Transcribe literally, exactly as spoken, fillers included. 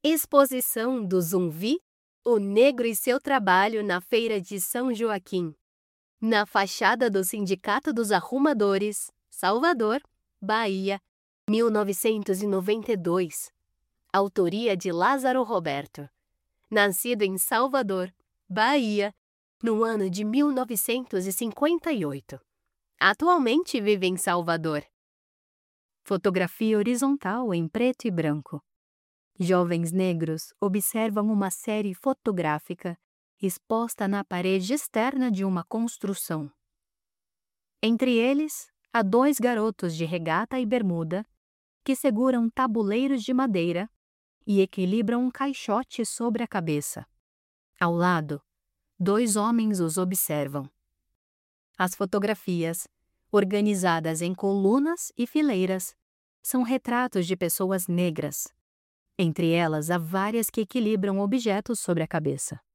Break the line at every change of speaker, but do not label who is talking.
Exposição do Zumbi, o negro e seu trabalho na Feira de São Joaquim. Na fachada do Sindicato dos Arrumadores, Salvador, Bahia, mil novecentos e noventa e dois. Autoria de Lázaro Roberto. Nascido em Salvador, Bahia, no ano de mil novecentos e cinquenta e oito. Atualmente vive em Salvador.
Fotografia horizontal em preto e branco. Jovens negros observam uma série fotográfica exposta na parede externa de uma construção. Entre eles, há dois garotos de regata e bermuda que seguram tabuleiros de madeira e equilibram um caixote sobre a cabeça. Ao lado, dois homens os observam. As fotografias, organizadas em colunas e fileiras, são retratos de pessoas negras. Entre elas, há várias que equilibram objetos sobre a cabeça.